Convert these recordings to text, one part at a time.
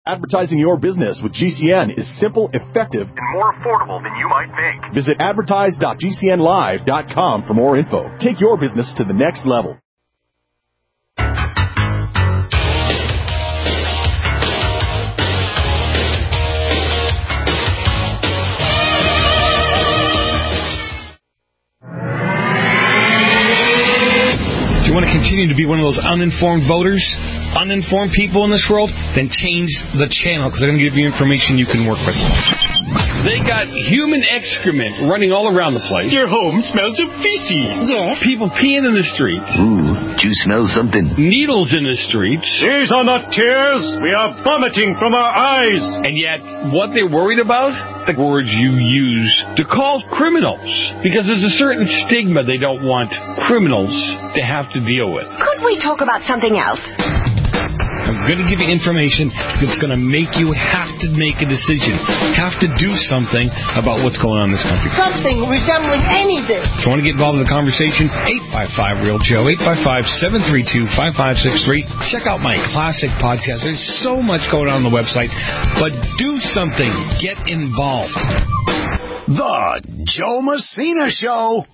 Advertising your business with GCN is simple, effective, and more affordable than you might think. Visit advertise.gcnlive.com for more info. Take your business to the next level. Do you want to continue to be one of those uninformed voters, uninformed people in this world? Then change the channel, because they're going to give you information you can work with. They got human excrement running all around the place. Your home smells of feces. Yes. People peeing in the streets. Ooh, do you smell something? Needles in the streets. These are not tears. We are vomiting from our eyes. And yet, what they're worried about? The words you use to call criminals. Because there's a certain stigma they don't want criminals to have to deal with. Could we talk about something else? I'm going to give you information that's going to make you have to make a decision, have to do something about what's going on in this country. Something resembling anything. If you want to get involved in the conversation, 855-REAL-JOE, 855-732-5563. Check out my classic podcast. There's so much going on the website, but do something. Get involved. The Joe Messina Show.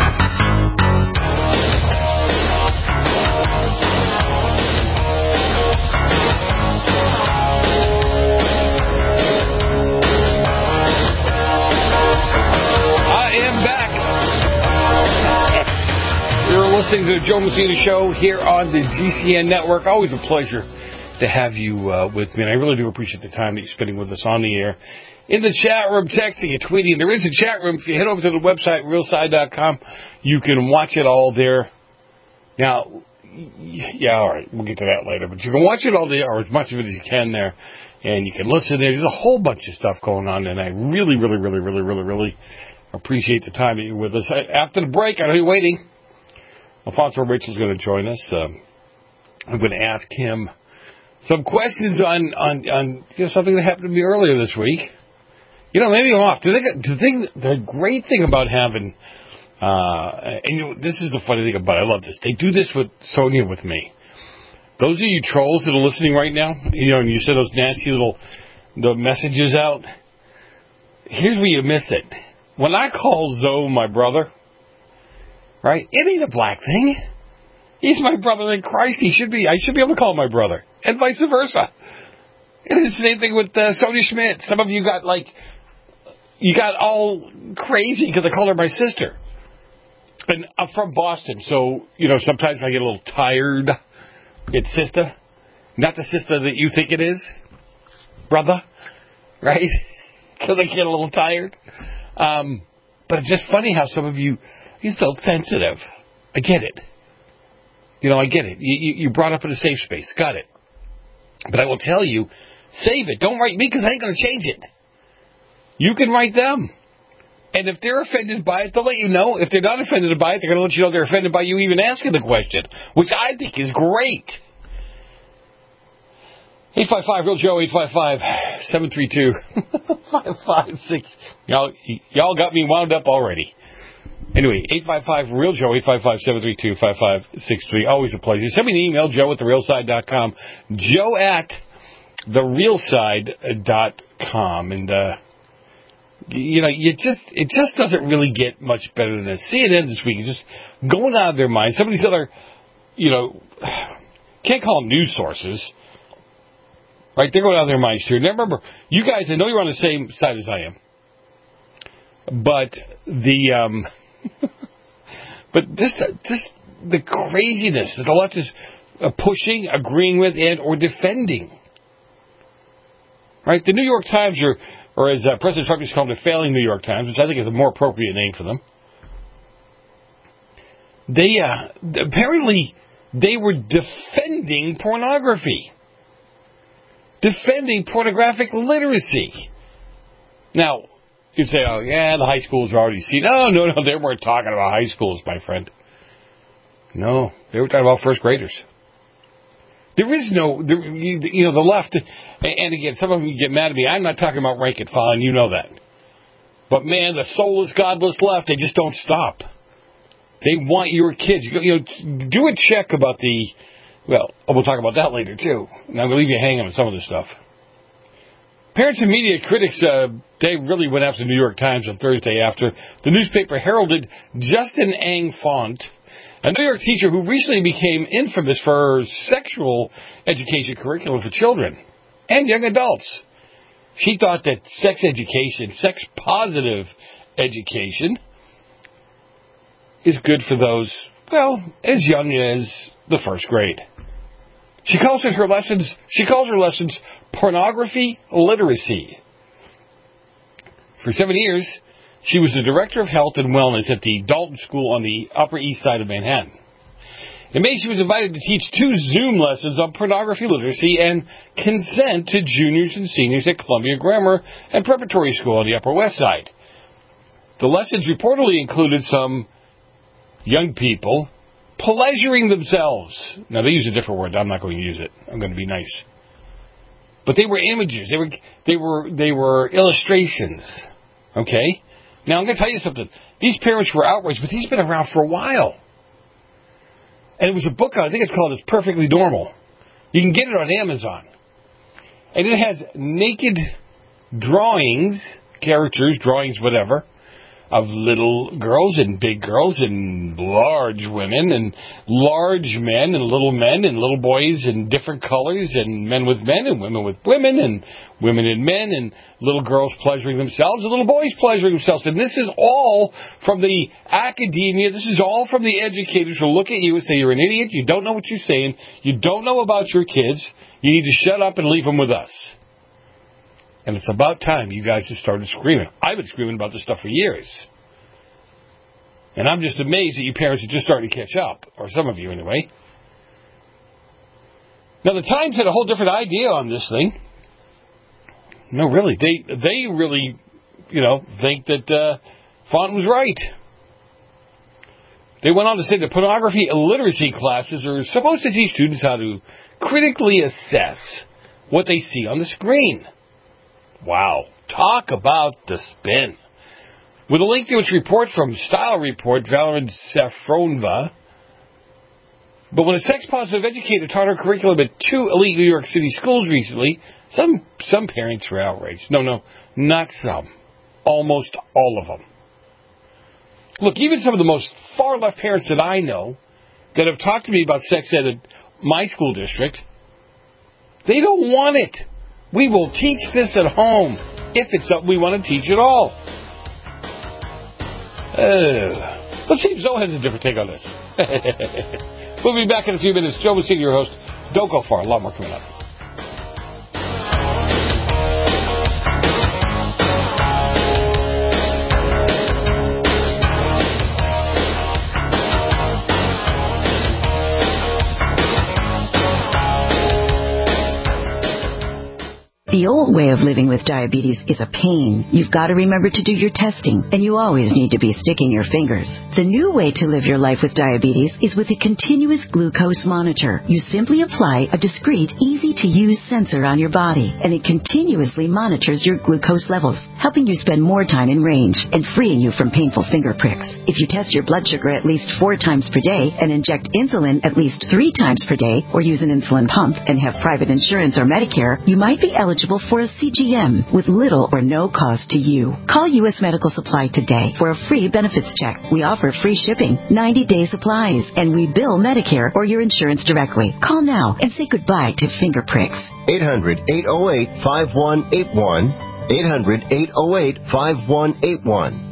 Listening to the Joe Messina Show here on the GCN Network. Always a pleasure to have you with me, and I really do appreciate the time that you're spending with us on the air. In the chat room, texting and tweeting. There is a chat room. If you head over to the website, realside.com, you can watch it all there. Now, yeah, all right, we'll get to that later, but you can watch it all there, or as much of it as you can there, and you can listen there. There's a whole bunch of stuff going on, and I really appreciate the time that you're with us. After the break, I know you're waiting. Alfonso Rachel's going to join us. I'm going to ask him some questions on something that happened to me earlier this week. Maybe I'm off. The great thing about having, this is the funny thing about it. I love this. They do this with Sonia with me. Those of you trolls that are listening right now, and you send those nasty the messages out. Here's where you miss it. When I call Zoe my brother, right? It ain't a black thing. He's my brother in Christ. I should be able to call him my brother, and vice versa. And it's the same thing with Sonia Schmidt. Some of you got all crazy because I called her my sister. And I'm from Boston, so sometimes I get a little tired. It's sister, not the sister that you think it is, brother, right? Because I get a little tired. But it's just funny how some of you. You're so sensitive. I get it. I get it. You brought up in a safe space. Got it. But I will tell you, save it. Don't write me because I ain't going to change it. You can write them. And if they're offended by it, they'll let you know. If they're not offended by it, they're going to let you know they're offended by you even asking the question, which I think is great. 855-REAL-JOE, 855-732-5563. Y'all got me wound up already. Anyway, 855-REAL-JOE, 855-732-5563. Always a pleasure. Send me an email, joe@therealside.com, joe@therealside.com. And, it just doesn't really get much better than this. CNN this week is just going out of their mind. Some of these other, can't call them news sources, right? They're going out of their minds too. Now remember, you guys, I know you're on the same side as I am, but the craziness that the left is pushing, agreeing with, and or defending. Right? The New York Times, or as President Trump used to call them, the failing New York Times, which I think is a more appropriate name for them. They apparently they were defending pornography, defending pornographic literacy. Now, you'd say, oh, yeah, the high schools are already seen. No, they weren't talking about high schools, my friend. No, they were talking about first graders. There is no, the left, and again, some of you get mad at me. I'm not talking about rank and file, and you know that. But man, the soulless, godless left, they just don't stop. They want your kids. Do a check about we'll talk about that later, too. And I'm going to leave you hanging on some of this stuff. Parents and media critics, they really went after the New York Times on Thursday after the newspaper heralded Justin Ang Font, a New York teacher who recently became infamous for her sexual education curriculum for children and young adults. She thought that sex education, sex-positive education, is good for those, well, as young as the first grade. She calls her lessons pornography literacy. For 7 years, she was the director of health and wellness at the Dalton School on the Upper East Side of Manhattan. In May, she was invited to teach 2 Zoom lessons on pornography literacy and consent to juniors and seniors at Columbia Grammar and Preparatory School on the Upper West Side. The lessons reportedly included some young people pleasuring themselves. Now, they use a different word. I'm not going to use it. I'm going to be nice. But they were images. They were illustrations. Okay? Now, I'm going to tell you something. These parents were outraged, but these have been around for a while. And it was a book, I think it's called It's Perfectly Normal. You can get it on Amazon. And it has naked drawings, characters, drawings, whatever, of little girls and big girls and large women and large men and little boys in different colors and men with men and women with women and women and men and little girls pleasuring themselves and little boys pleasuring themselves. And this is all from the academia. This is all from the educators who look at you and say, you're an idiot. You don't know what you're saying. You don't know about your kids. You need to shut up and leave them with us. And it's about time you guys have started screaming. I've been screaming about this stuff for years. And I'm just amazed that you parents are just starting to catch up. Or some of you, anyway. Now, the Times had a whole different idea on this thing. No, really. They really, think that Font was right. They went on to say that pornography illiteracy classes are supposed to teach students how to critically assess what they see on the screen. Wow. Talk about the spin. With a link to its report from Style Report, Valerie Safronova. But when a sex-positive educator taught her curriculum at 2 elite New York City schools recently, some parents were outraged. No, not some. Almost all of them. Look, even some of the most far-left parents that I know that have talked to me about sex ed at my school district, they don't want it. We will teach this at home if it's something we want to teach at all. Let's see if Zoe has a different take on this. We'll be back in a few minutes. Joe Messina, your host. Don't go far. A lot more coming up. The old way of living with diabetes is a pain. You've got to remember to do your testing, and you always need to be sticking your fingers. The new way to live your life with diabetes is with a continuous glucose monitor. You simply apply a discreet, easy-to-use sensor on your body, and it continuously monitors your glucose levels, helping you spend more time in range and freeing you from painful finger pricks. If you test your blood sugar at least 4 times per day and inject insulin at least 3 times per day, or use an insulin pump and have private insurance or Medicare, you might be eligible for a CGM with little or no cost to you. Call U.S. Medical Supply today for a free benefits check. We offer free shipping, 90-day supplies, and we bill Medicare or your insurance directly. Call now and say goodbye to finger pricks. 800-808-5181. 800-808-5181.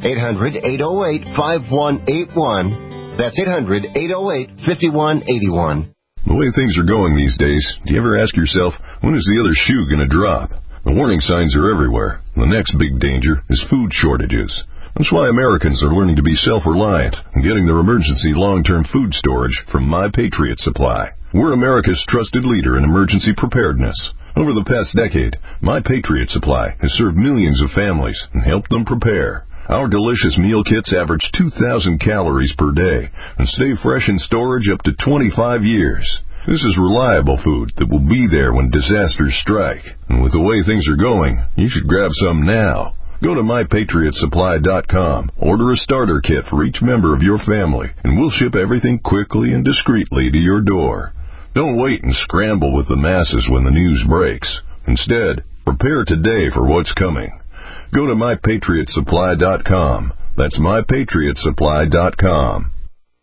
800-808-5181. That's 800-808-5181. The way things are going these days, do you ever ask yourself, when is the other shoe going to drop? The warning signs are everywhere. The next big danger is food shortages. That's why Americans are learning to be self-reliant and getting their emergency long-term food storage from My Patriot Supply. We're America's trusted leader in emergency preparedness. Over the past decade, My Patriot Supply has served millions of families and helped them prepare. Our delicious meal kits average 2,000 calories per day and stay fresh in storage up to 25 years. This is reliable food that will be there when disasters strike. And with the way things are going, you should grab some now. Go to MyPatriotSupply.com, order a starter kit for each member of your family, and we'll ship everything quickly and discreetly to your door. Don't wait and scramble with the masses when the news breaks. Instead, Prepare today for what's coming. Go to MyPatriotSupply.com. That's MyPatriotSupply.com.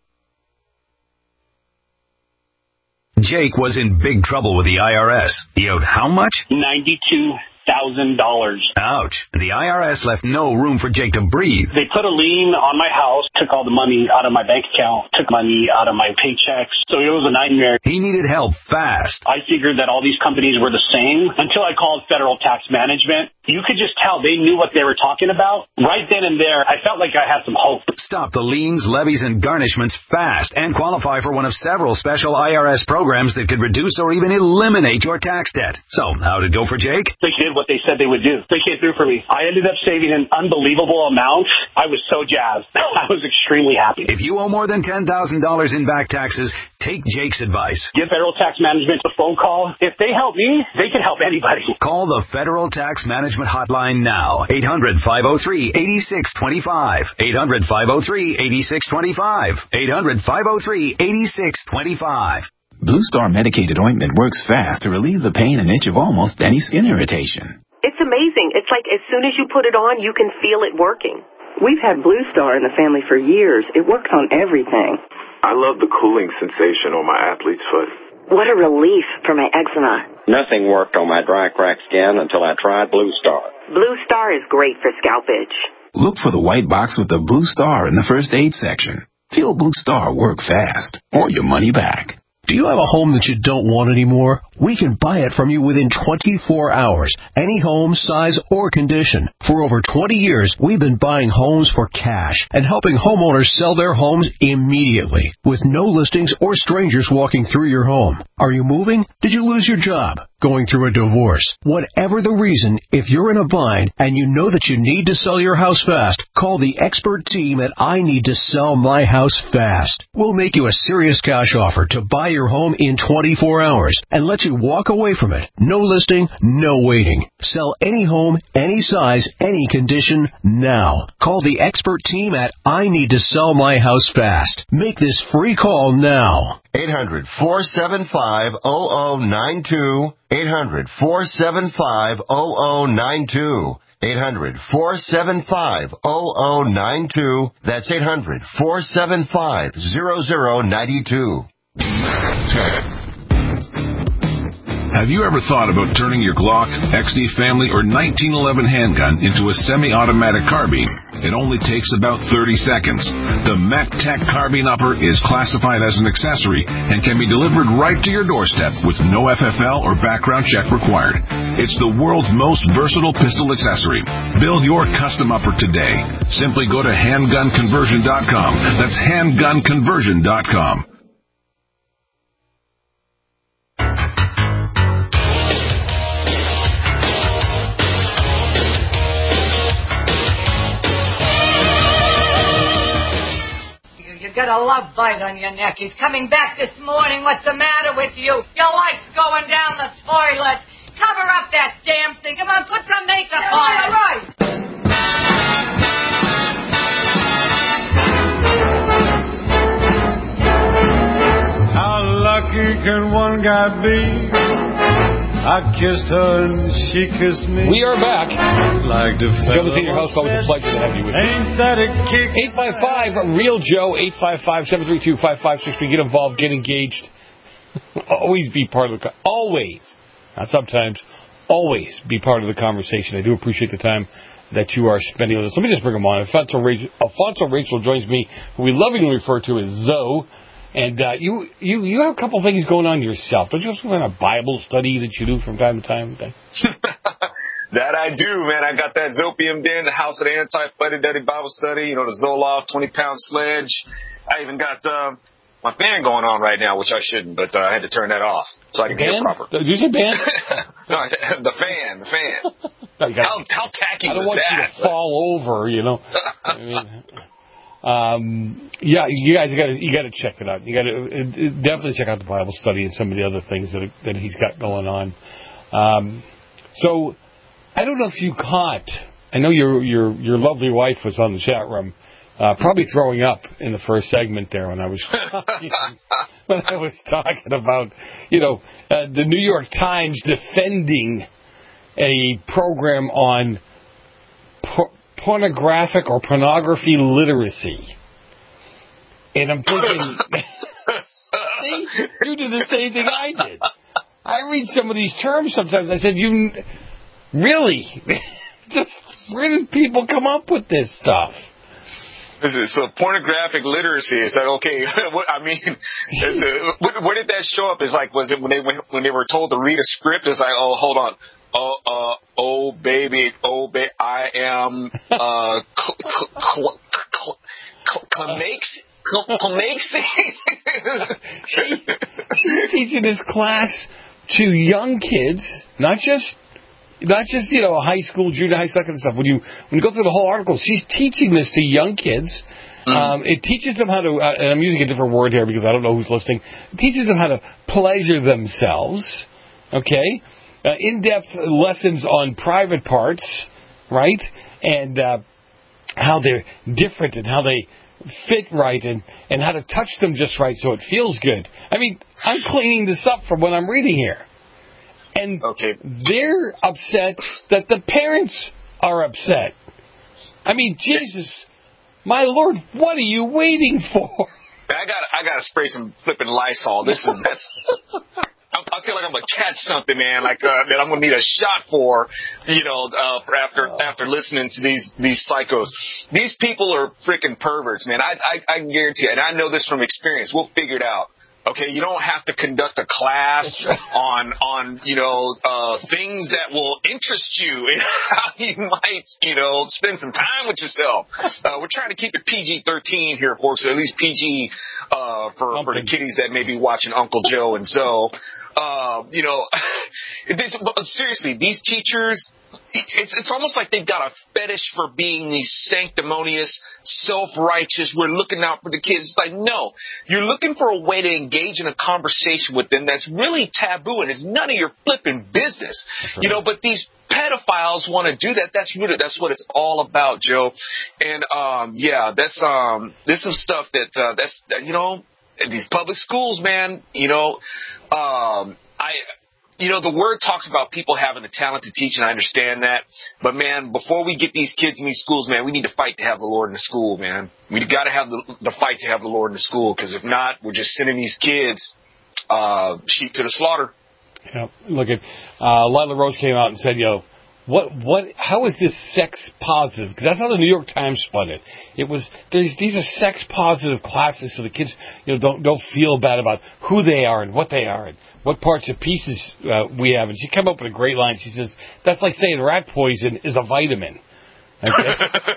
Jake was in big trouble with the IRS. He owed how much? $92,000. Ouch. The IRS left no room for Jake to breathe. They put a lien on my house, took all the money out of my bank account, took money out of my paychecks. So it was a nightmare. He needed help fast. I figured that all these companies were the same until I called Federal Tax Management. You could just tell they knew what they were talking about. Right then and there, I felt like I had some hope. Stop the liens, levies, and garnishments fast and qualify for one of several special IRS programs that could reduce or even eliminate your tax debt. So, how did it go for Jake? They did what they said they would do. They came through for me. I ended up saving an unbelievable amount. I was so jazzed. I was extremely happy. If you owe more than $10,000 in back taxes, take Jake's advice. Give Federal Tax Management a phone call. If they help me, they can help anybody. Call the Federal Tax Management Hotline now. 800-503-8625. 800-503-8625. 800-503-8625. Blue Star medicated ointment works fast to relieve the pain and itch of almost any skin irritation. It's amazing. It's like as soon as you put it on, you can feel it working. We've had Blue Star in the family for years. It works on everything. I love the cooling sensation on my athlete's foot. What a relief for my eczema. Nothing worked on my dry, cracked skin until I tried Blue Star. Blue Star is great for scalp itch. Look for the white box with the Blue Star in the first aid section. Feel Blue Star work fast, or your money back. Do you have a home that you don't want anymore? We can buy it from you within 24 hours. Any home, size, or condition. For over 20 years, we've been buying homes for cash and helping homeowners sell their homes immediately with no listings or strangers walking through your home. Are you moving? Did you lose your job? Going through a divorce? Whatever the reason, if you're in a bind and you know that you need to sell your house fast, call the expert team at I Need to Sell My House Fast. We'll make you a serious cash offer to buy your home in 24 hours and let you walk away from it. No listing, no waiting. Sell any home, any size, any condition, now. Call the expert team at I Need to Sell My House Fast. Make this free call now. 800-475-0092. 800-475-0092. 800-475-0092. That's 800-475-0092. Have you ever thought about turning your Glock, XD Family, or 1911 handgun into a semi-automatic carbine? It only takes about 30 seconds. The MechTech Carbine Upper is classified as an accessory and can be delivered right to your doorstep with no FFL or background check required. It's the world's most versatile pistol accessory. Build your custom upper today. Simply go to handgunconversion.com. That's handgunconversion.com. Got a love bite on your neck. He's coming back this morning. What's the matter with you? Your life's going down the toilet. Cover up that damn thing. Come on, put some makeup on. All right. How lucky can one guy be? I kissed her and she kissed me. We are back. Like the Joe Messina, your host. Always a pleasure to have you with me. Ain't that a kick? 855-REAL-JOE, 855-732-5563. Get involved, get engaged. Always be part of the always, not sometimes, always be part of the conversation. I do appreciate the time that you are spending with us. Let me just bring them on. Alfonso Rachel joins me, who we lovingly refer to as Zoe. And you have a couple things going on yourself. Don't you have some kind of Bible study that you do from time to time? That I do, man. I got that Zopium Den, the House of the Anti-Fuddy-Duddy Bible Study, you know, the Zoloft 20-pound sledge. I even got my fan going on right now, which I shouldn't, but I had to turn that off so I can get it proper. Did you say band? No, the fan. No, how tacky was that? I don't want you to fall over, you know. I mean... yeah, you guys you got to check it out. You got to definitely check out the Bible study and some of the other things that he's got going on. So I don't know if you caught. I know your lovely wife was on the chat room, probably throwing up in the first segment there when I was talking about the New York Times defending a program on pornographic or pornography literacy. And I'm thinking, see, you did the same thing I did. I read some of these terms sometimes. I said, you really? Where did people come up with this stuff? So pornographic literacy, is that okay? I mean, where did that show up? Is like, was it when they were told to read a script? It's like, oh, hold on. Oh baby, I am She's teaching this class to young kids, not just high school, junior high, that kind of stuff. When you go through the whole article, she's teaching this to young kids. It teaches them how to, and I'm using a different word here because I don't know who's listening. It teaches them how to pleasure themselves. Okay, in-depth lessons on private parts, right, and how they're different and how they fit right and how to touch them just right so it feels good. I mean, I'm cleaning this up from what I'm reading here. And they're upset that the parents are upset. I mean, Jesus, my Lord, what are you waiting for? I gotta spray some flipping Lysol. I feel like I'm gonna catch something, man. Like that I'm gonna need a shot for, after listening to these psychos. These people are freaking perverts, man. I guarantee you, and I know this from experience. We'll figure it out. Okay, you don't have to conduct a class on things that will interest you and how you might, spend some time with yourself. We're trying to keep it PG-13 here, folks, at least PG for the kiddies that may be watching Uncle Joe and Zoe. But seriously, these teachers, it's almost like they've got a fetish for being these sanctimonious, self-righteous, we're looking out for the kids. It's like, no, you're looking for a way to engage in a conversation with them that's really taboo and it's none of your flipping business. Right. But these pedophiles want to do that. That's what it's all about, Joe. And there's some stuff these public schools, man, the word talks about people having the talent to teach, and I understand that. But, man, before we get these kids in these schools, man, we need to fight to have the Lord in the school, man. We've got to have the fight to have the Lord in the school, because if not, we're just sending these kids sheep to the slaughter. Yeah, look at Lila Rose came out and said, how is this sex positive? Because that's how the New York Times spun it. It was these are sex positive classes, so the kids don't feel bad about who they are and what they are and what parts of pieces we have. And she came up with a great line. She says that's like saying rat poison is a vitamin. Okay?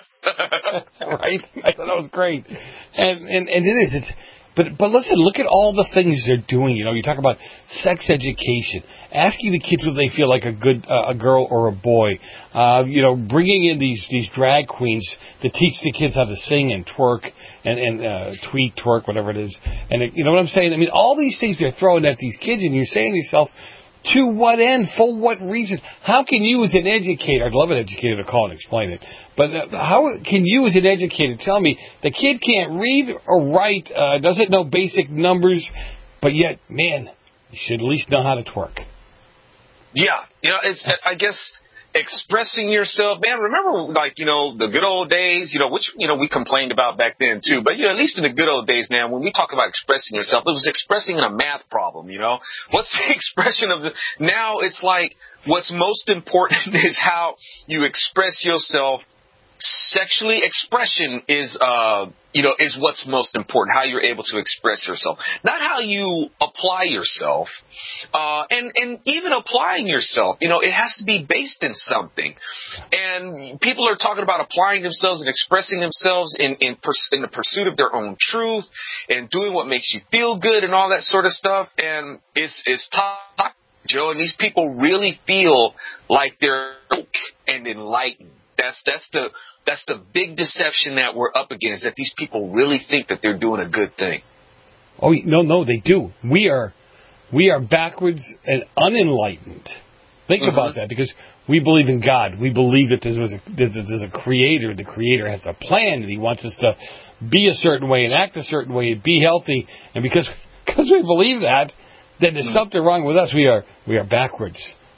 Right? I thought that was great. And it is. But listen, look at all the things they're doing. You talk about sex education, asking the kids whether they feel like a girl or a boy. Bringing in these drag queens to teach the kids how to sing and twerk and tweet, twerk, whatever it is. And you know what I'm saying? I mean, all these things they're throwing at these kids, and you're saying to yourself, to what end? For what reason? How can you as an educator, I'd love an educator to call and explain it, but how can you as an educator tell me the kid can't read or write, doesn't know basic numbers, but yet, man, you should at least know how to twerk? Yeah, it's, I guess, expressing yourself, man. Remember, the good old days, which, we complained about back then too. But, at least in the good old days, man, when we talk about expressing yourself, it was expressing in a math problem, What's the expression of now it's like what's most important is how you express yourself. Sexually, expression is what's most important, how you're able to express yourself, not how you apply yourself, and even applying yourself, it has to be based in something. And people are talking about applying themselves and expressing themselves in the pursuit of their own truth and doing what makes you feel good and all that sort of stuff. And it's tough, Joe, and these people really feel like they're woke and enlightened. That's the big deception that we're up against, that these people really think that they're doing a good thing. Oh, no, they do. We are backwards and unenlightened. Think about that, because we believe in God. We believe that there's a creator. The creator has a plan, and he wants us to be a certain way and act a certain way and be healthy. And because we believe that, then there's something wrong with us. We are backwards.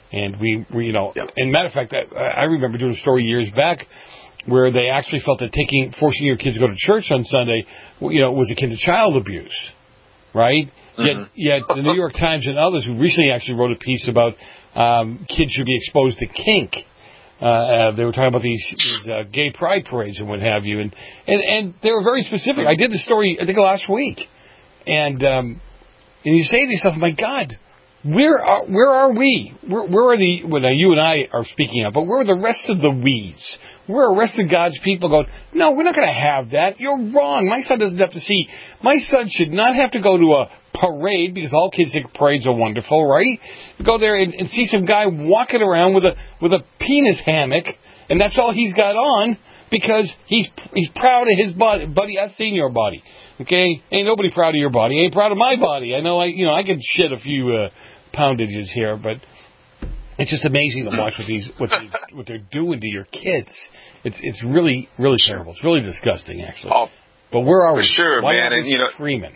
And we and matter of fact, I remember doing a story years back where they actually felt that forcing your kids to go to church on Sunday, was akin to child abuse, right? Mm-hmm. Yet the New York Times and others who recently actually wrote a piece about kids should be exposed to kink. They were talking about these gay pride parades and what have you, and they were very specific. I did the story, I think, last week, and you say to yourself, my God, where are we? Where are you and I are speaking of, but where are the rest of the we's? Where are the rest of God's people going, no, we're not going to have that. You're wrong. My son doesn't have to see. My son should not have to go to a parade, because all kids think parades are wonderful, right? You go there and see some guy walking around with a penis hammock, and that's all he's got on, because he's proud of his body. Buddy, I've seen your body. Okay, ain't nobody proud of your body. Ain't proud of my body. I know I can shed a few poundages here, but it's just amazing to watch what they're doing to your kids. It's really, really terrible. It's really disgusting, actually. Oh, but where are we? For sure, Why man. Are we screaming?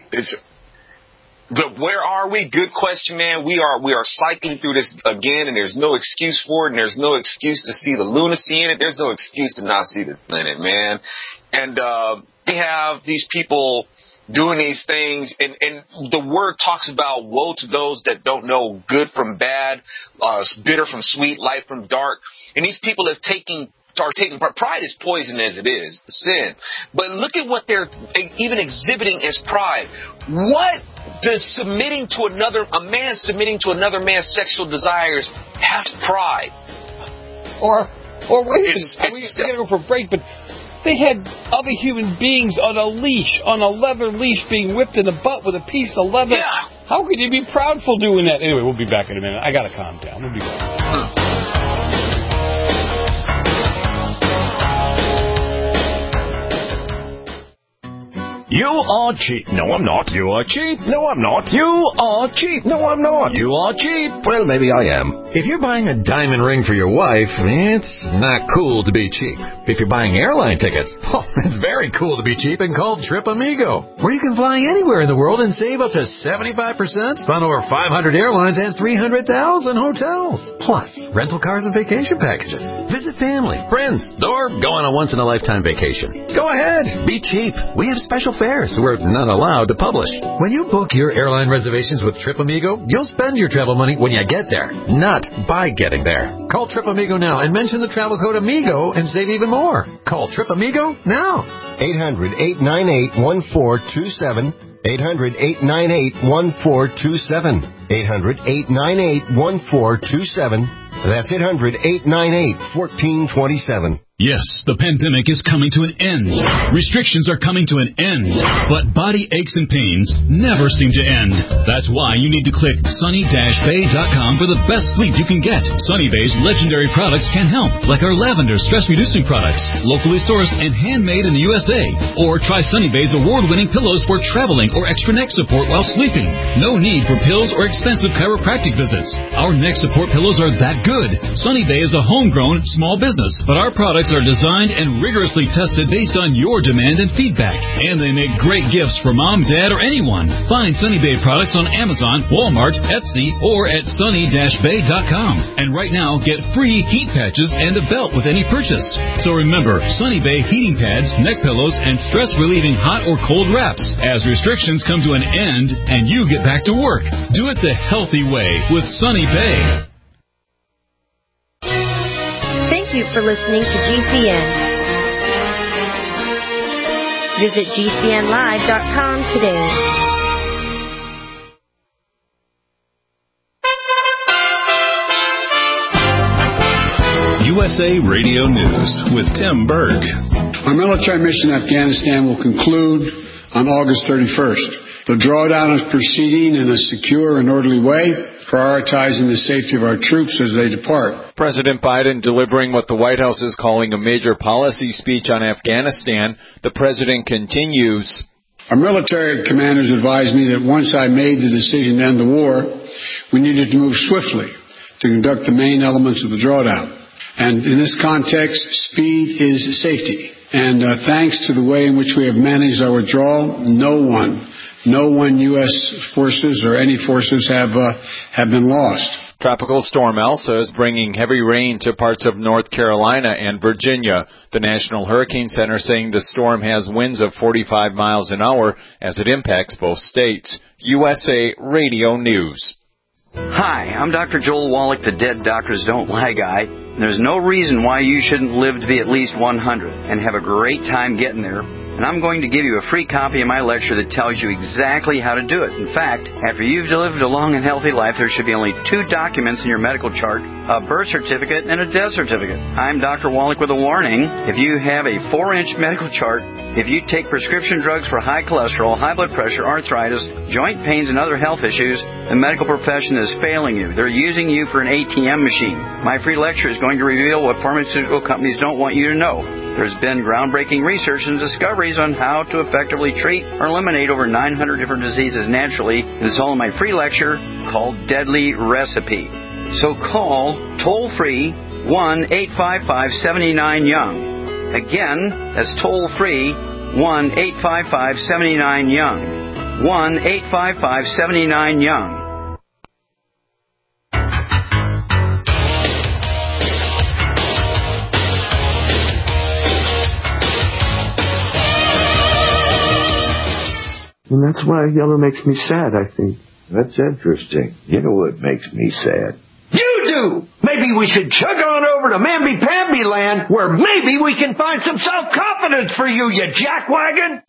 But where are we? Good question, man. We are cycling through this again, and there's no excuse for it, and there's no excuse to see the lunacy in it. There's no excuse to not see the in it, man. And we have these people doing these things, and the word talks about woe to those that don't know good from bad, bitter from sweet, light from dark. And these people are taking pride is poison as it is, sin. But look at what they're even exhibiting as pride. What does a man submitting to another man's sexual desires have pride? Or wait a minute, we gotta go for a break, but they had other human beings on a leash, on a leather leash, being whipped in the butt with a piece of leather. Yeah. How could you be proudful doing that? Anyway, we'll be back in a minute. I gotta calm down. We'll be back. You are cheap. No, I'm not. You are cheap. No, I'm not. You are cheap. No, I'm not. You are cheap. Well, maybe I am. If you're buying a diamond ring for your wife, it's not cool to be cheap. If you're buying airline tickets, it's very cool to be cheap and called Trip Amigo, where you can fly anywhere in the world and save up to 75% on over 500 airlines and 300,000 hotels. Plus, rental cars and vacation packages. Visit family, friends, or go on a once-in-a-lifetime vacation. Go ahead. Be cheap. We have special fares we're not allowed to publish. When you book your airline reservations with Trip Amigo, you'll spend your travel money when you get there, not by getting there. Call Trip Amigo now and mention the travel code AMIGO and save even more. Call Trip Amigo now. 800-898-1427. 800-898-1427. 800-898-1427. That's 800-898-1427. Yes, the pandemic is coming to an end. Restrictions are coming to an end. But body aches and pains never seem to end. That's why you need to click sunny-bay.com for the best sleep you can get. Sunny Bay's legendary products can help, like our lavender stress-reducing products, locally sourced and handmade in the USA. Or try Sunny Bay's award-winning pillows for traveling or extra neck support while sleeping. No need for pills or expensive chiropractic visits. Our neck support pillows are that good. Sunny Bay is a homegrown small business, but our products are designed and rigorously tested based on your demand and feedback. And they make great gifts for mom, dad, or anyone. Find Sunny Bay products on Amazon, Walmart, Etsy, or at sunny-bay.com. And right now, get free heat patches and a belt with any purchase. So remember, Sunny Bay heating pads, neck pillows, and stress-relieving hot or cold wraps. As restrictions come to an end and you get back to work, do it the healthy way with Sunny Bay. Thank you for listening to GCN. Visit GCNlive.com today. USA Radio News with Tim Berg. Our military mission in Afghanistan will conclude on August 31st. The drawdown is proceeding in a secure and orderly way, prioritizing the safety of our troops as they depart. President Biden delivering what the White House is calling a major policy speech on Afghanistan. The president continues. Our military commanders advised me that once I made the decision to end the war, we needed to move swiftly to conduct the main elements of the drawdown. And in this context, speed is safety. And thanks to the way in which we have managed our withdrawal, no one U.S. forces or any forces have been lost. Tropical storm Elsa is bringing heavy rain to parts of North Carolina and Virginia. The National Hurricane Center saying the storm has winds of 45 miles an hour as it impacts both states. USA Radio News. Hi, I'm Dr. Joel Wallach, the Dead Doctors Don't Lie guy. There's no reason why you shouldn't live to be at least 100 and have a great time getting there. And I'm going to give you a free copy of my lecture that tells you exactly how to do it. In fact, after you've lived a long and healthy life, there should be only 2 documents in your medical chart, a birth certificate and a death certificate. I'm Dr. Wallach with a warning. If you have a 4-inch medical chart, if you take prescription drugs for high cholesterol, high blood pressure, arthritis, joint pains, and other health issues, the medical profession is failing you. They're using you for an ATM machine. My free lecture is going to reveal what pharmaceutical companies don't want you to know. There's been groundbreaking research and discoveries on how to effectively treat or eliminate over 900 different diseases naturally. And it's all in my free lecture called Deadly Recipe. So call toll-free 1-855-79-YOUNG. Again, that's toll-free 1-855-79-YOUNG. 1-855-79-YOUNG. And that's why Yeller makes me sad, I think. That's interesting. You know what makes me sad? You do! Maybe we should chug on over to Mamby-Pamby land, where maybe we can find some self-confidence for you, you jackwagon!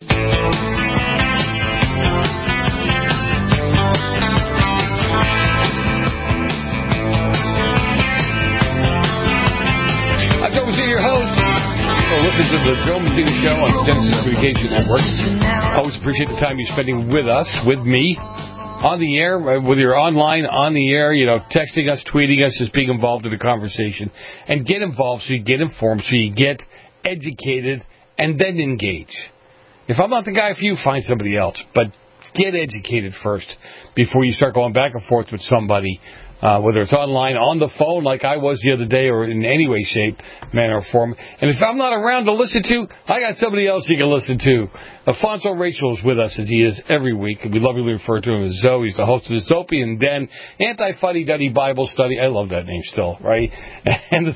I'm Joe Messina, your host. So listen to the Joe Messina Show on Genesis Communication Networks. Always appreciate the time you're spending with us, with me, on the air, whether you're online, on the air, texting us, tweeting us, just being involved in the conversation. And get involved so you get informed, so you get educated, and then engage. If I'm not the guy for you, find somebody else. But get educated first before you start going back and forth with somebody, whether it's online, on the phone like I was the other day, or in any way, shape, manner, or form. And if I'm not around to listen to, I got somebody else you can listen to. Alfonso Rachel is with us, as he is every week. We lovingly refer to him as Zoe. He's the host of the Zoe and Den Anti-Fuddy-Duddy Bible Study. I love that name still, right? And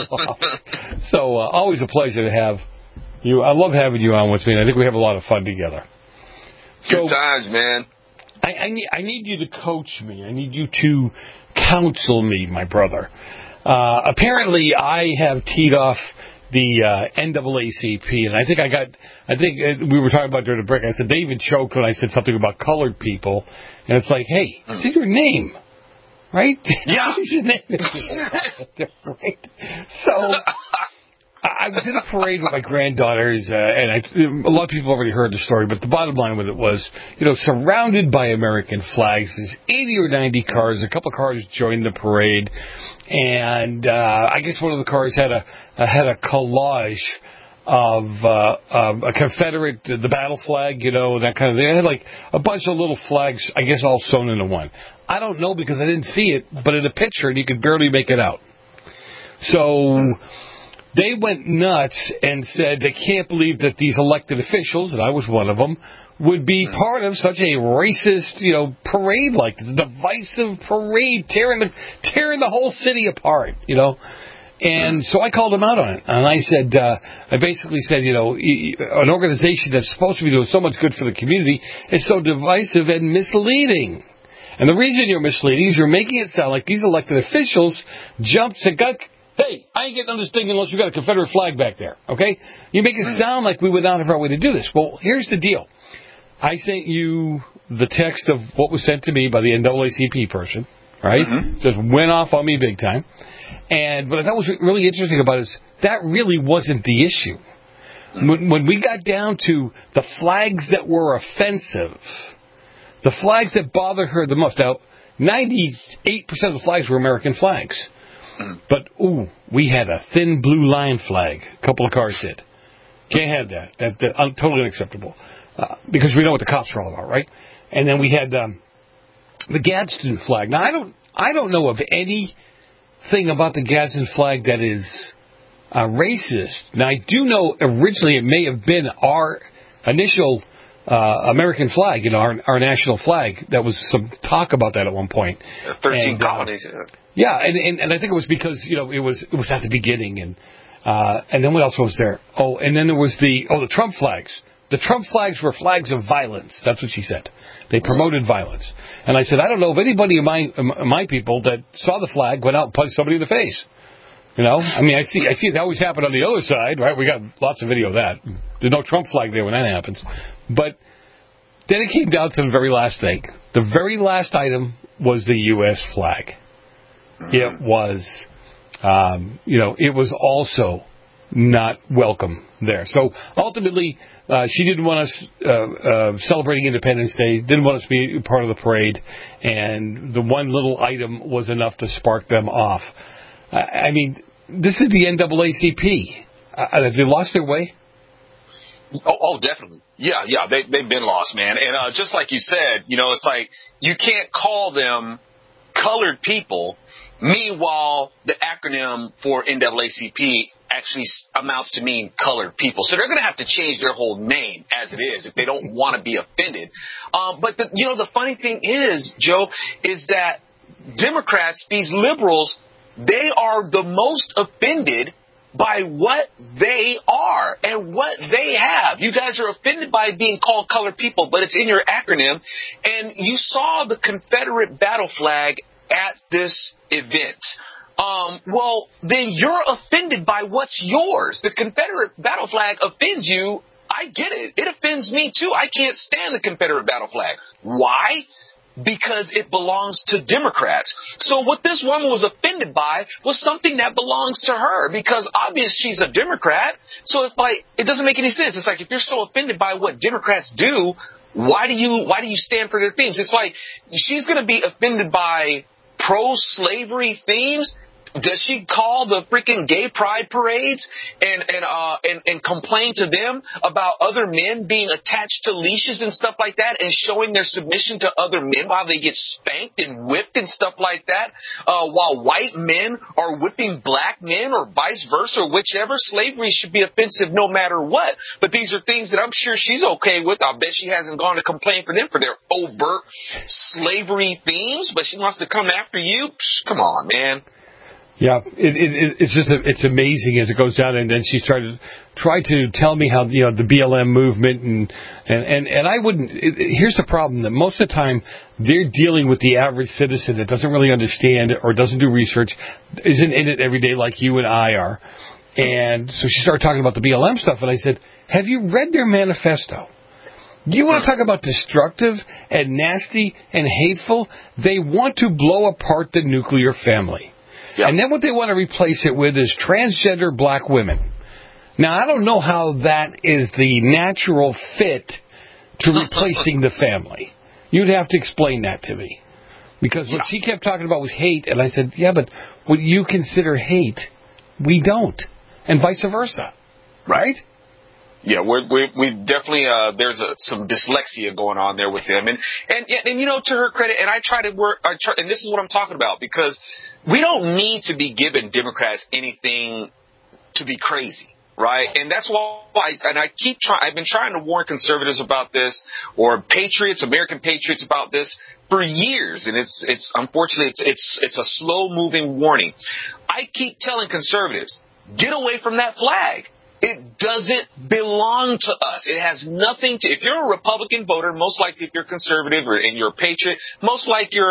so always a pleasure to have you. I love having you on with me, and I think we have a lot of fun together. Good times, man. I need you to coach me. I need you to counsel me, my brother. Apparently, I have teed off the NAACP, and I think we were talking about during the break. I said they even choked when I said something about colored people, and it's like, hey, it's in your name, right? Yeah. It's your name. Right? So I was in a parade with my granddaughters, and a lot of people already heard the story, but the bottom line with it was, surrounded by American flags. There's 80 or 90 cars. A couple of cars joined the parade, and I guess one of the cars had a collage of a Confederate, the battle flag, that kind of thing. They had like a bunch of little flags, I guess, all sewn into one. I don't know because I didn't see it, but in a picture, you could barely make it out. So they went nuts and said they can't believe that these elected officials, and I was one of them, would be part of such a racist, parade like this, divisive parade, tearing the whole city apart, And so I called them out on it, and I said, I basically said, an organization that's supposed to be doing so much good for the community is so divisive and misleading. And the reason you're misleading is you're making it sound like these elected officials jumped and got. Hey, I ain't getting on this thing unless you got a Confederate flag back there, okay? You make it sound like we went out of our way to do this. Well, here's the deal. I sent you the text of what was sent to me by the NAACP person, right? Mm-hmm. Just went off on me big time. And what I thought was really interesting about it is that really wasn't the issue. When we got down to the flags that were offensive, the flags that bothered her the most. Now, 98% of the flags were American flags. But, we had a thin blue line flag. A couple of cars did. Can't have that. That's totally unacceptable. Because we know what the cops are all about, right? And then we had the Gadsden flag. Now, I don't know of anything about the Gadsden flag that is racist. Now, I do know originally it may have been our initial American flag, our national flag. That was some talk about that at one point. 13 colonies. Yeah, and I think it was because it was at the beginning, and then what else was there? Oh, and then there was the Trump flags. The Trump flags were flags of violence. That's what she said. They promoted violence. And I said, I don't know of anybody of my people that saw the flag, went out and punched somebody in the face. I mean, I see it always happen on the other side, right? We got lots of video of that. There's no Trump flag there when that happens. But then it came down to the very last thing. The very last item was the U.S. flag. It was, it was also not welcome there. So ultimately, she didn't want us celebrating Independence Day, didn't want us to be part of the parade, and the one little item was enough to spark them off. I mean, this is the NAACP. Have they lost their way? Oh, definitely. Yeah, they've been lost, man. And just like you said, it's like you can't call them colored people. Meanwhile, the acronym for NAACP actually amounts to mean colored people. So they're going to have to change their whole name as it is if they don't want to be offended. But the funny thing is, Joe, is that Democrats, these liberals, they are the most offended by what they are and what they have. You guys are offended by being called colored people, but it's in your acronym. And you saw the Confederate battle flag at this event. Well, then you're offended by what's yours. The Confederate battle flag offends you. I get it. It offends me, too. I can't stand the Confederate battle flag. Why? Because it belongs to Democrats. So what this woman was offended by was something that belongs to her, because obviously she's a Democrat. So it's like, it doesn't make any sense. It's like, if you're so offended by what Democrats do, why do you stand for their themes? It's like, she's going to be offended by pro-slavery themes. Does she call the freaking gay pride parades and complain to them about other men being attached to leashes and stuff like that and showing their submission to other men while they get spanked and whipped and stuff like that, while white men are whipping black men or vice versa, or whichever? Slavery should be offensive no matter what. But these are things that I'm sure she's okay with. I'll bet she hasn't gone to complain for them for their overt slavery themes, but she wants to come after you? Psh, come on, man. Yeah, it's amazing as it goes down, and then she tried to tell me how the BLM movement and I wouldn't. Here's the problem: that most of the time they're dealing with the average citizen that doesn't really understand or doesn't do research, isn't in it every day like you and I are, and so she started talking about the BLM stuff, and I said, "Have you read their manifesto? Do you want to talk about destructive and nasty and hateful? They want to blow apart the nuclear family." Yep. And then what they want to replace it with is transgender black women. Now, I don't know how that is the natural fit to replacing the family. You'd have to explain that to me. Because what she kept talking about was hate, and I said, yeah, but what you consider hate, we don't. And vice versa. Right? Yeah, we definitely there's some dyslexia going on there with them, and to her credit, and I try to work, and this is what I'm talking about, because we don't need to be giving Democrats anything to be crazy, right? And that's why I've been trying to warn conservatives about this, or patriots, American patriots about this for years, and it's unfortunately it's a slow moving warning. I keep telling conservatives, get away from that flag. It doesn't belong to us. It has nothing to. If you're a Republican voter, most likely if you're conservative and you're a patriot, most likely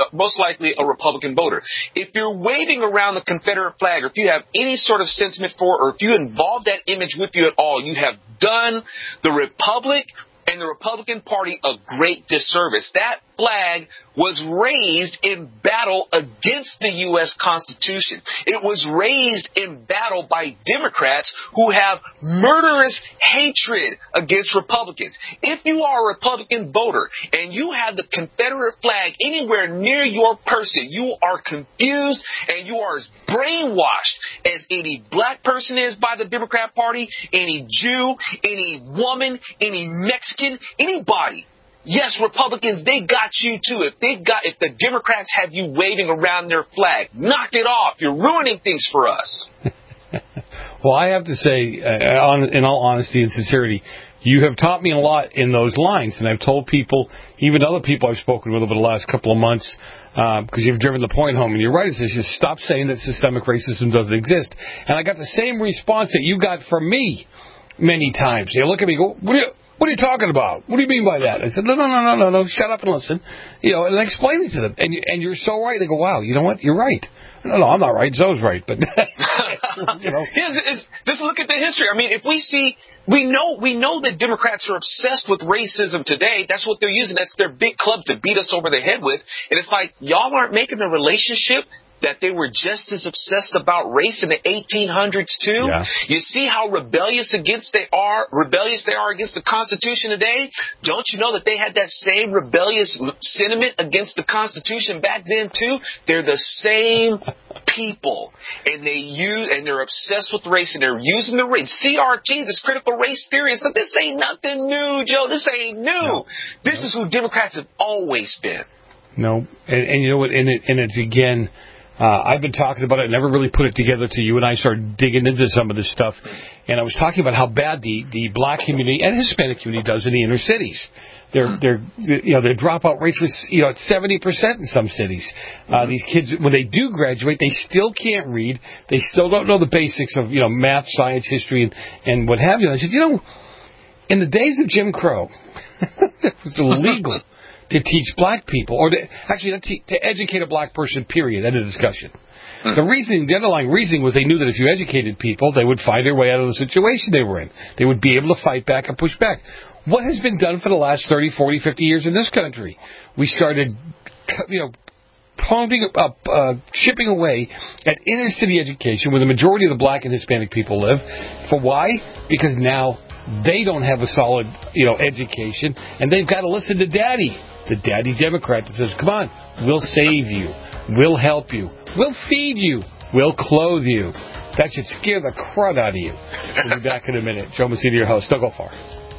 a Republican voter. If you're waving around the Confederate flag, or if you have any sort of sentiment for, or if you involve that image with you at all, you have done the Republic and the Republican Party a great disservice. That flag was raised in battle against the U.S. Constitution. It was raised in battle by Democrats who have murderous hatred against Republicans. If you are a Republican voter and you have the Confederate flag anywhere near your person, you are confused and you are as brainwashed as any black person is by the Democrat Party, any Jew, any woman, any Mexican, anybody. Yes, Republicans, they got you too. If the Democrats have you waving around their flag, knock it off. You're ruining things for us. Well, I have to say, in all honesty and sincerity, you have taught me a lot in those lines, and I've told people, even other people I've spoken with over the last couple of months, because you've driven the point home, and you're right, it says just stop saying that systemic racism doesn't exist. And I got the same response that you got from me many times. They look at me and go, what are you talking about? What do you mean by that? I said, no, shut up and listen. And I explained it to them. And you're so right. They go, wow, you know what? You're right. No, I'm not right. Zoe's right. But, Just look at the history. I mean, if we see, we know that Democrats are obsessed with racism today. That's what they're using. That's their big club to beat us over the head with. And it's like, y'all aren't making a relationship that they were just as obsessed about race in the 1800s too. Yeah. You see how rebellious they are against the Constitution today? Don't you know that they had that same rebellious sentiment against the Constitution back then too? They're the same people, and they're obsessed with race, and they're using the race. CRT, this critical race theory. So this ain't nothing new, Joe. This ain't new. No. This is who Democrats have always been. No, and you know what? And it's again. I've been talking about it, never really put it together till you and I started digging into some of this stuff. And I was talking about how bad the black community and Hispanic community does in the inner cities. Their dropout rates was at 70% in some cities. These kids, when they do graduate, they still can't read. They still don't know the basics of math, science, history, and what have you. And I said, in the days of Jim Crow, it was illegal to teach black people, or to educate a black person, period, end of discussion. The underlying reasoning was they knew that if you educated people, they would find their way out of the situation they were in. They would be able to fight back and push back. What has been done for the last 30, 40, 50 years in this country? We started, chipping away at inner city education where the majority of the black and Hispanic people live. For why? Because now they don't have a solid, education, and they've got to listen to daddy. The daddy Democrat that says, come on, we'll save you, we'll help you, we'll feed you, we'll clothe you. That should scare the crud out of you. We'll be back in a minute. Joe Messina, your host. Don't go far.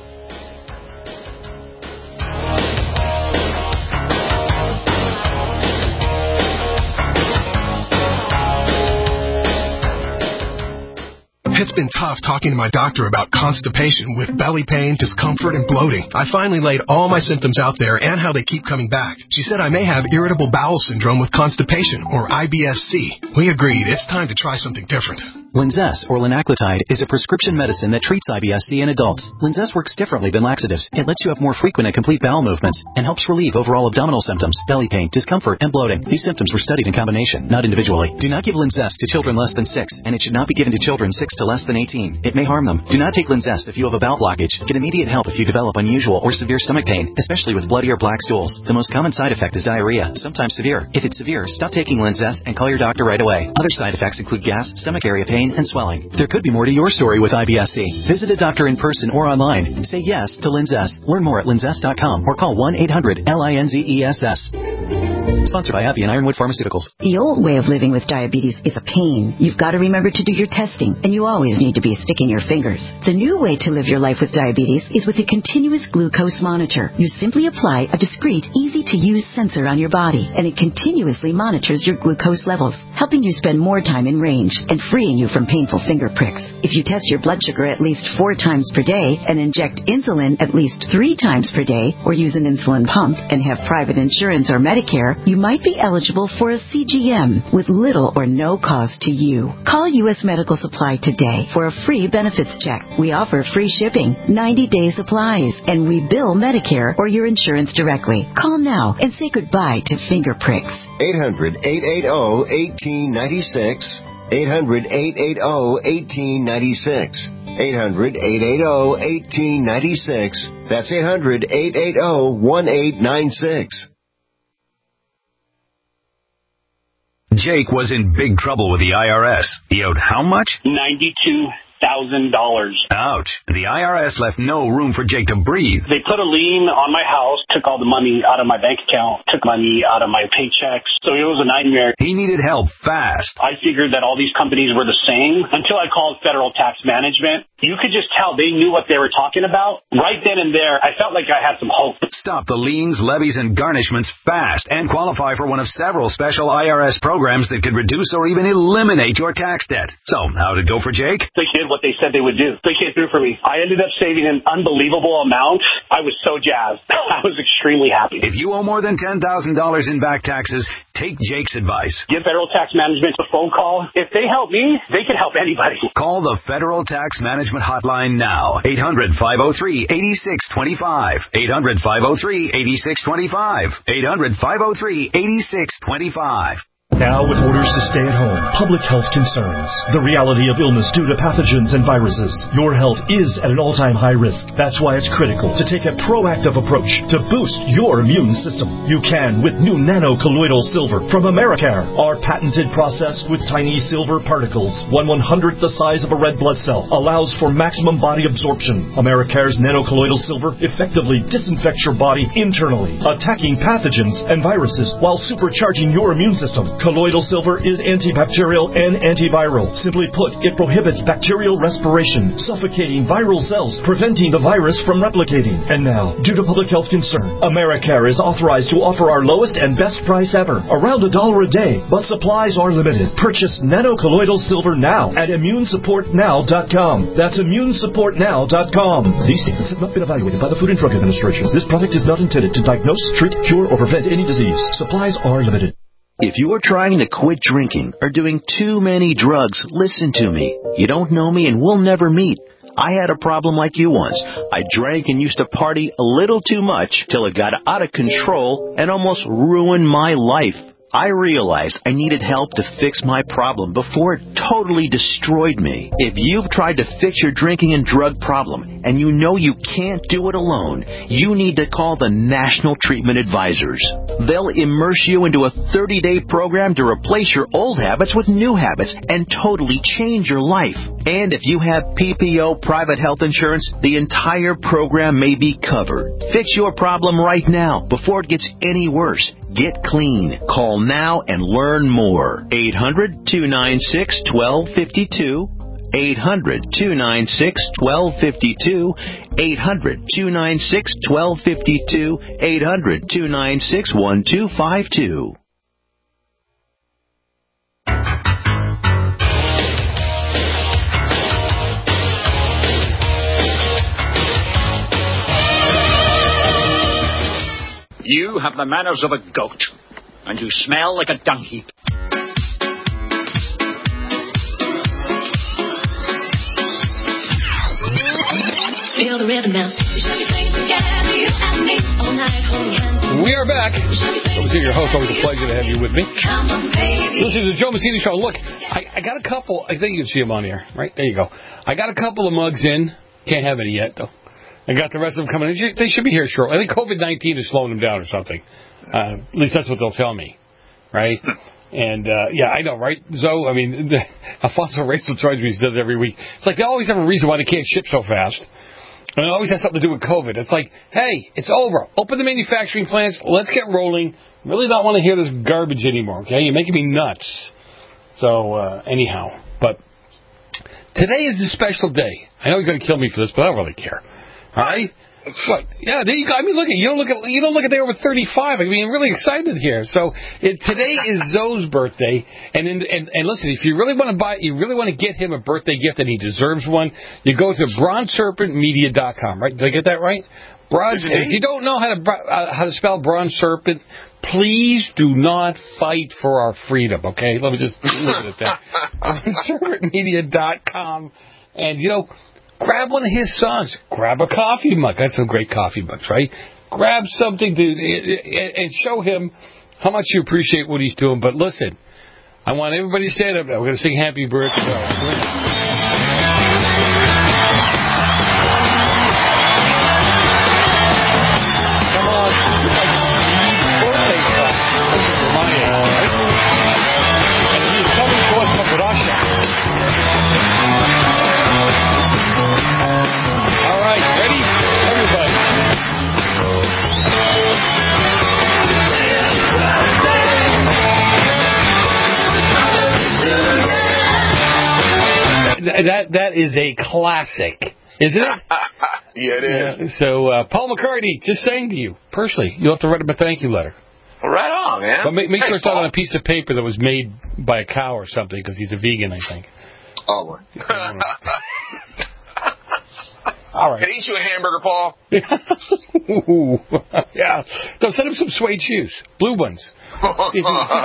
It's been tough talking to my doctor about constipation with belly pain, discomfort, and bloating. I finally laid all my symptoms out there and how they keep coming back. She said I may have irritable bowel syndrome with constipation, or IBS-C. We agreed it's time to try something different. Linzess, or linaclotide, is a prescription medicine that treats IBS-C in adults. Linzess works differently than laxatives. It lets you have more frequent and complete bowel movements and helps relieve overall abdominal symptoms, belly pain, discomfort, and bloating. These symptoms were studied in combination, not individually. Do not give Linzess to children less than 6, and it should not be given to children 6 to less than 18. It may harm them. Do not take Linzess if you have a bowel blockage. Get immediate help if you develop unusual or severe stomach pain, especially with bloody or black stools. The most common side effect is diarrhea, sometimes severe. If it's severe, stop taking Linzess and call your doctor right away. Other side effects include gas, stomach area pain, and swelling. There could be more to your story with IBS-C. Visit a doctor in person or online. Say yes to Linzess. Learn more at linzess.com or call 1-800-LINZESS. Sponsored by Abbey and Ironwood Pharmaceuticals. The old way of living with diabetes is a pain. You've got to remember to do your testing, and you always need to be sticking your fingers. The new way to live your life with diabetes is with a continuous glucose monitor. You simply apply a discreet, easy-to-use sensor on your body, and it continuously monitors your glucose levels, helping you spend more time in range and freeing you from painful finger pricks. If you test your blood sugar at least 4 times per day and inject insulin at least 3 times per day, or use an insulin pump and have private insurance or Medicare, you might be eligible for a CGM with little or no cost to you. Call U.S. Medical Supply today for a free benefits check. We offer free shipping, 90-day supplies, and we bill Medicare or your insurance directly. Call now and say goodbye to finger pricks. 800-880-1896. 800-880-1896. 800-880-1896. That's 800-880-1896. Jake was in big trouble with the IRS. He owed how much? $92,000. Ouch. The IRS left no room for Jake to breathe. They put a lien on my house, took all the money out of my bank account, took money out of my paychecks. So it was a nightmare. He needed help fast. I figured that all these companies were the same until I called Federal Tax Management. You could just tell they knew what they were talking about. Right then and there, I felt like I had some hope. Stop the liens, levies, and garnishments fast and qualify for one of several special IRS programs that could reduce or even eliminate your tax debt. So, how'd it go for Jake? The did what they said they would do. They came through for me. I ended up saving an unbelievable amount. I was so jazzed. I was extremely happy. If you owe more than $10,000 in back taxes, take Jake's advice. Give Federal Tax Management a phone call. If they help me, they can help anybody. Call the Federal Tax Management Hotline now. 800-503-8625. 800-503-8625. 800-503-8625. Now, with orders to stay at home, public health concerns, the reality of illness due to pathogens and viruses, your health is at an all-time high risk. That's why it's critical to take a proactive approach to boost your immune system. You can with new nano-colloidal silver from Americare. Our patented process with tiny silver particles, 1/100th the size of a red blood cell, allows for maximum body absorption. Americare's nano-colloidal silver effectively disinfects your body internally, attacking pathogens and viruses while supercharging your immune system. Colloidal silver is antibacterial and antiviral. Simply put, it prohibits bacterial respiration, suffocating viral cells, preventing the virus from replicating. And now, due to public health concern, Americare is authorized to offer our lowest and best price ever, around $1 a day, but supplies are limited. Purchase nano-colloidal silver now at ImmuneSupportNow.com. That's ImmuneSupportNow.com. These statements have not been evaluated by the Food and Drug Administration. This product is not intended to diagnose, treat, cure, or prevent any disease. Supplies are limited. If you are trying to quit drinking or doing too many drugs, listen to me. You don't know me and we'll never meet. I had a problem like you once. I drank and used to party a little too much till it got out of control and almost ruined my life. I realized I needed help to fix my problem before it totally destroyed me. If you've tried to fix your drinking and drug problem and you know you can't do it alone, you need to call the National Treatment Advisors. They'll immerse you into a 30-day program to replace your old habits with new habits and totally change your life. And if you have PPO private health insurance, the entire program may be covered. Fix your problem right now before it gets any worse. Get clean. Call now and learn more. 800-296-1252. 800-296-1252. 800-296-1252. 800-296-1252. You have the manners of a goat, and you smell like a dung heap. Feel the rhythm now. We are back. I'm your host. Always a pleasure to have you with me. Listen to the Joe Messina Show. Look, I got a couple. I think you can see them on here, right? There you go. I got a couple of mugs in. Can't have any yet, though. I got the rest of them coming in. They should be here shortly. I think COVID-19 is slowing them down or something. At least that's what they'll tell me, right? And, yeah, I know, right, Zoe? I mean, Alfonso Rachel joins me. He does it every week. It's like they always have a reason why they can't ship so fast. And it always has something to do with COVID. It's like, hey, it's over. Open the manufacturing plants. Let's get rolling. Really don't want to hear this garbage anymore, okay? You're making me nuts. So, anyhow. But today is a special day. I know he's going to kill me for this, but I don't really care. All right? What? Yeah, there you go. I mean, look at you. Don't look at they over 35. I mean, I'm really excited here. So today is Zoe's birthday, and listen, if you really want to get him a birthday gift, and he deserves one, you go to bronzeserpentmedia.com. Right? Did I get that right? If you don't know how to spell Bronze Serpent, please do not fight for our freedom. Okay? Let me just leave it at that. bronzeserpentmedia.com, and grab one of his songs. Grab a coffee mug. That's some great coffee mugs, right? Grab something and show him how much you appreciate what he's doing. But listen, I want everybody to stand up now. We're going to sing Happy Birthday. That is a classic, isn't it? Yeah, it is. Yeah. So, Paul McCartney, just saying to you, personally, you'll have to write him a thank you letter. Right on, man. But make sure it's not on a piece of paper that was made by a cow or something, because he's a vegan, I think. Oh, boy. All right. Can I eat you a hamburger, Paul? Ooh. Yeah. No, send him some suede shoes. Blue ones. See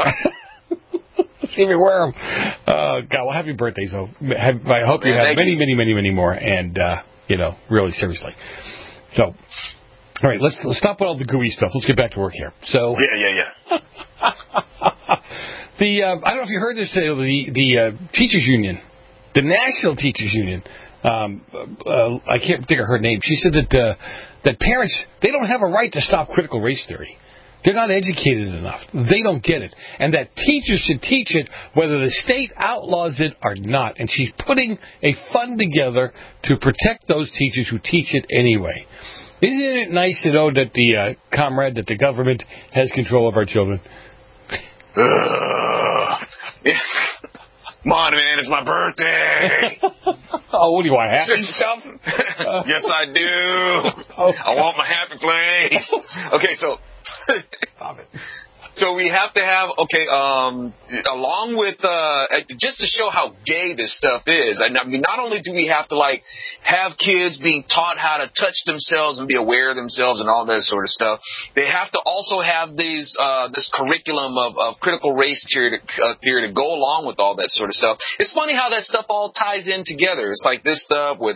if you wear them. God, well, happy birthdays, though. I hope you have many more. And, really, seriously. So, all right, let's stop with all the gooey stuff. Let's get back to work here. So. Yeah. I don't know if you heard this, the teachers union, the National Teachers Union, I can't think of her name. She said that parents, they don't have a right to stop critical race theory. They're not educated enough. They don't get it. And that teachers should teach it whether the state outlaws it or not. And she's putting a fund together to protect those teachers who teach it anyway. Isn't it nice to know that that the government has control of our children? Come on, man, it's my birthday. Oh, what do you want, happy stuff? Yes, I do. I want my happy place. Okay, so... Stop it. So we have to have, along with, just to show how gay this stuff is, and I mean, not only do we have to, have kids being taught how to touch themselves and be aware of themselves and all that sort of stuff, they have to also have this curriculum of critical race theory to go along with all that sort of stuff. It's funny how that stuff all ties in together. It's like this stuff with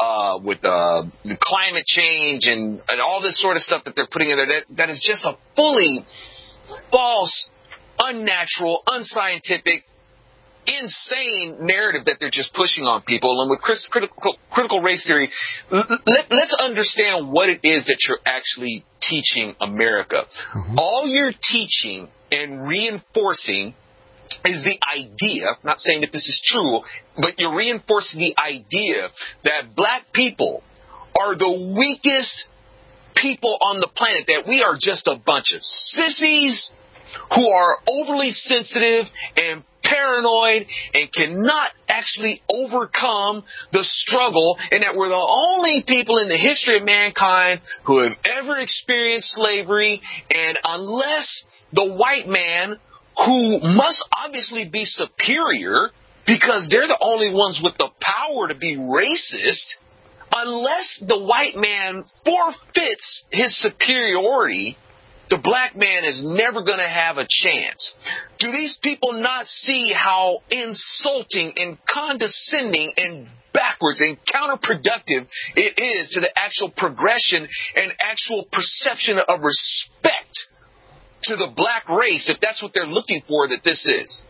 the climate change and all this sort of stuff that they're putting in there that is just a fully false, unnatural, unscientific, insane narrative that they're just pushing on people. And with critical race theory, let's understand what it is that you're actually teaching America. Mm-hmm. All you're teaching and reinforcing is the idea, I'm not saying that this is true, but you're reinforcing the idea that black people are the weakest people on the planet, that we are just a bunch of sissies who are overly sensitive and paranoid and cannot actually overcome the struggle, and that we're the only people in the history of mankind who have ever experienced slavery. And unless the white man, who must obviously be superior because they're the only ones with the power to be racist, unless the white man forfeits his superiority, the black man is never going to have a chance. Do these people not see how insulting and condescending and backwards and counterproductive it is to the actual progression and actual perception of respect to the black race, if that's what they're looking for, that this is?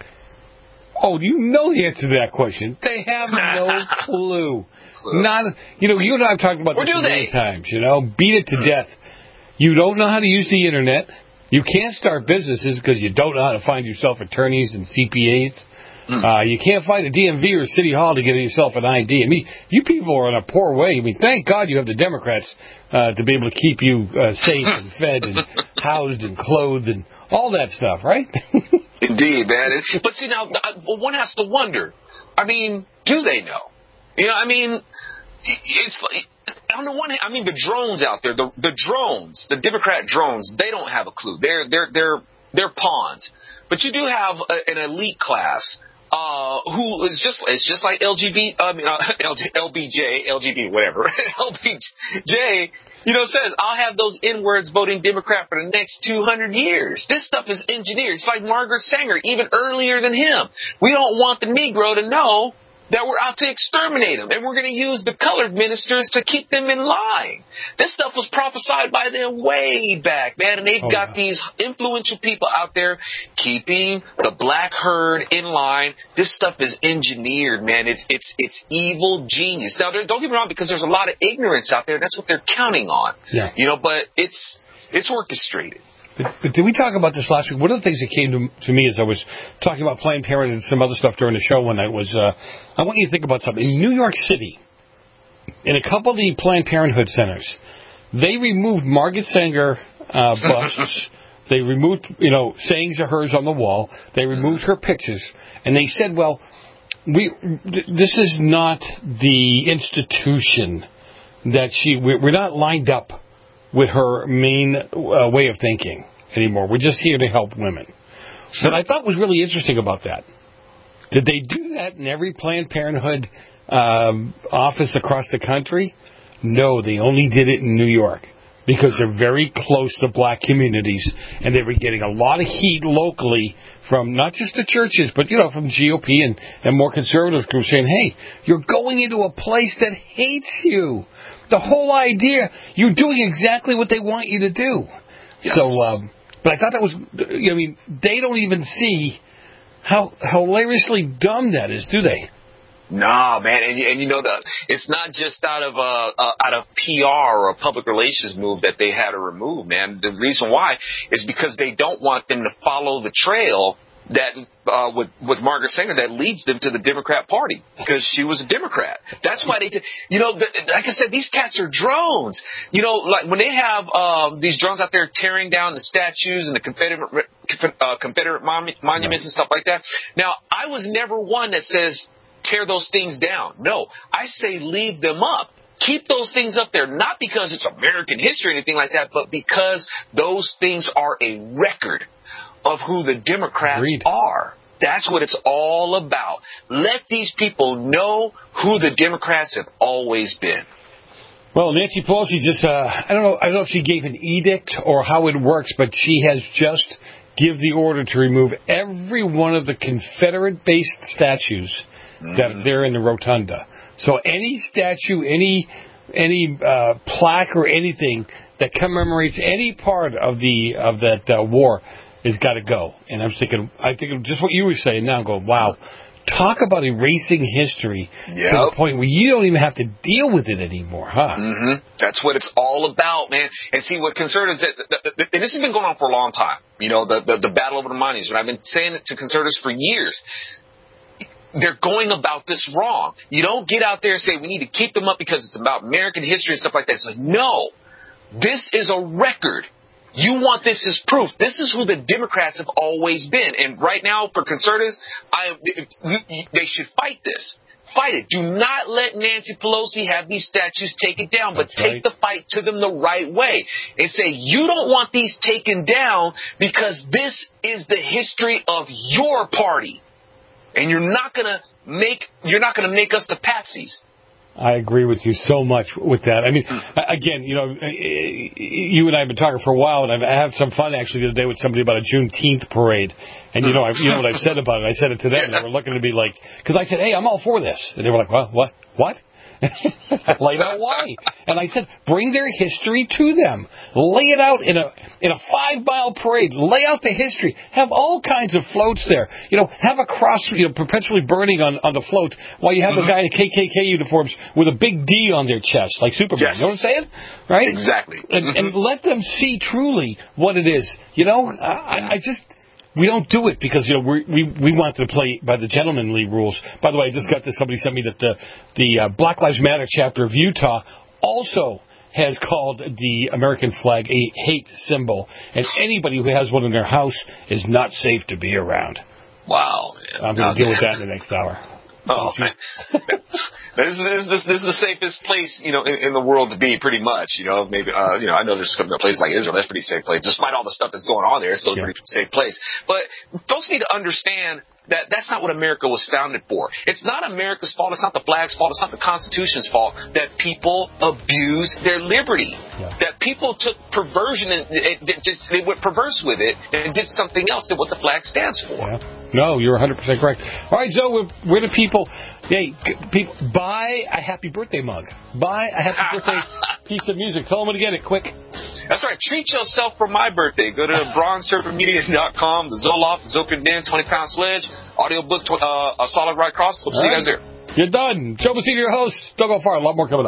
Oh, you know the answer to that question. They have no clue. You and I have talked about this many times, beat it to death. You don't know how to use the internet. You can't start businesses because you don't know how to find yourself attorneys and CPAs. You can't find a DMV or City Hall to get yourself an ID. I mean, you people are in a poor way. I mean, thank God you have the Democrats to be able to keep you safe and fed and housed and clothed and all that stuff, right? Indeed, man. But see, now, one has to wonder. I mean, do they know? It's like, on the one hand, the drones out there, the drones, the Democrat drones, they don't have a clue. They're pawns. But you do have an elite class who is just like LBJ, whatever. LBJ, says, I'll have those N-words voting Democrat for the next 200 years. This stuff is engineered. It's like Margaret Sanger, even earlier than him. We don't want the Negro to know that we're out to exterminate them, and we're going to use the colored ministers to keep them in line. This stuff was prophesied by them way back, man, and they've got these influential people out there keeping the black herd in line. This stuff is engineered, man. It's evil genius. Now, don't get me wrong, because there's a lot of ignorance out there. That's what they're counting on. Yeah. But it's orchestrated. But did we talk about this last week? One of the things that came to me as I was talking about Planned Parenthood and some other stuff during the show one night was, I want you to think about something. In New York City, in a couple of the Planned Parenthood centers, they removed Margaret Sanger busts. They removed, sayings of hers on the wall. They removed her pictures. And they said, well, this is not the institution that we're not lined up with her main way of thinking anymore. We're just here to help women. What I thought was really interesting about that Did they do that in every Planned Parenthood office across the country? No, they only did it in New York because they're very close to black communities, and they were getting a lot of heat locally from not just the churches, but, from GOP and more conservative groups saying, hey, you're going into a place that hates you. The whole idea, you're doing exactly what they want you to do. Yes. So, but I thought that was, they don't even see how hilariously dumb that is, do they? No, man, and it's not just out of PR or a public relations move that they had to remove, man. The reason why is because they don't want them to follow the trail that with Margaret Sanger that leads them to the Democrat Party, because she was a Democrat. That's why they did. Like I said, these cats are drones. Like when they have these drones out there tearing down the statues and the Confederate monuments and stuff like that. Now, I was never one that says tear those things down. No, I say leave them up. Keep those things up there, not because it's American history or anything like that, but because those things are a record of who the Democrats are. That's what it's all about. Let these people know who the Democrats have always been. Well, Nancy Pelosi just, I don't know if she gave an edict or how it works, but she has just give the order to remove every one of the Confederate-based statues that are there in the rotunda. So any statue, any plaque or anything that commemorates any part of that war has got to go. And I think just what you were saying now. Go, wow, talk about erasing history to the point where you don't even have to deal with it anymore, huh? Mm-hmm. That's what it's all about, man. And see, what conservatives, and this has been going on for a long time. The battle over the monuments. And I've been saying it to conservatives for years. They're going about this wrong. You don't get out there and say we need to keep them up because it's about American history and stuff like that. It's like, no, this is a record. You want this as proof. This is who the Democrats have always been. And right now, for conservatives, they should fight this. Fight it. Do not let Nancy Pelosi have these statues taken down, but take the fight to them the right way and say, you don't want these taken down because this is the history of your party. And you're not gonna make us the patsies. I agree with you so much with that. I mean, again, you and I have been talking for a while, and I had some fun actually the other day with somebody about a Juneteenth parade. And you know what I've said about it. I said it to them, and they were looking to be like, because I said, hey, I'm all for this, and they were like, well, what? Laid out why. And I said, bring their history to them. Lay it out in a 5-mile parade. Lay out the history. Have all kinds of floats there. Have a cross, perpetually burning on the float while you have a guy in KKK uniforms with a big D on their chest, like Superman. Yes. You know what I'm saying? Right? Exactly. And let them see truly what it is. We don't do it because we want to play by the gentlemanly rules. By the way, I just got this. Somebody sent me that the Black Lives Matter chapter of Utah also has called the American flag a hate symbol, and anybody who has one in their house is not safe to be around. Wow! I'm going to deal with that in the next hour. Oh, this is the safest place, in the world to be, pretty much. Maybe, I know there's a place like Israel, that's a pretty safe place. Despite all the stuff that's going on there, it's still a pretty safe place. But folks need to understand that that's not what America was founded for. It's not America's fault. It's not the flag's fault. It's not the Constitution's fault that people abused their liberty. Yeah. That people took perversion and they went perverse with it and did something else than what the flag stands for. Yeah. No, you're 100% correct. All right, Joe, where do people buy a happy birthday mug? Buy a happy birthday piece of music. Tell them where to get it, quick. That's right. Treat yourself for my birthday. Go to bronzesurfermedia.com, the Zoloft, the Zopium Den, 20-pound sledge, audiobook, a solid right cross. Hope to see you guys there. You're done. Joe Messina, your host. Don't go far. A lot more coming up.